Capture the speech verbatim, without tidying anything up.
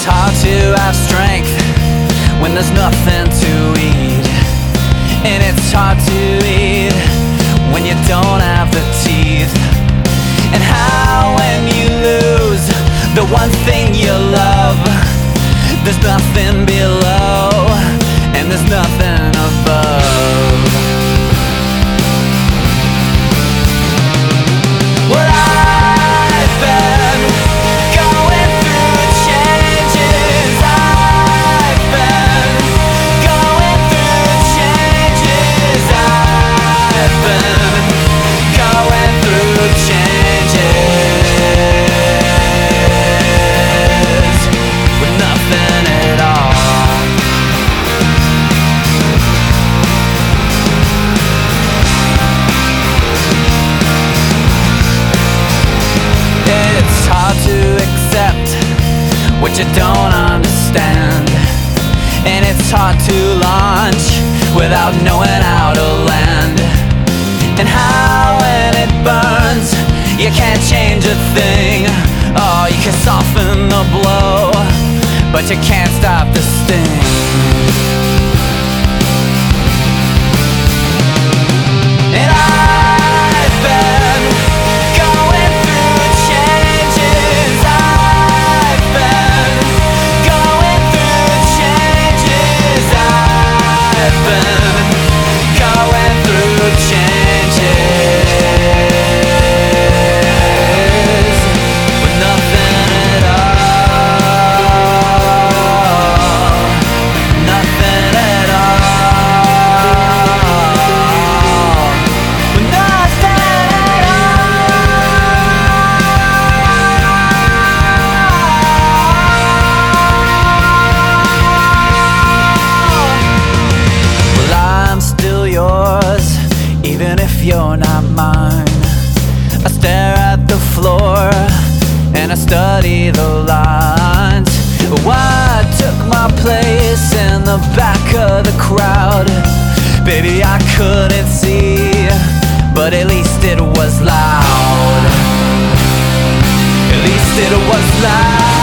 hard to have strength when there's nothing to eat, and it's hard to eat when you don't have the teeth. And how when you lose the one thing you love, there's nothing below and there's nothing above. Well, I've been going through changes. I've been going through changes. I've been going through changes with nothing at all. It's hard to accept what you don't understand, and it's hard to launch without knowing how to land. And how when it burns you can't change a thing. Oh, you can soften the blow, but you can't stop the sting. And I've been going through changes. I've been going through changes. I've been going through changes with nothing at all. Nothing at all. With nothing at all. Well, I'm still yours, even if you're not mine. I stare at the floor and I study the lines. Why took my place in the back of the crowd? Baby, I couldn't see, but at least it was loud. At least it was loud.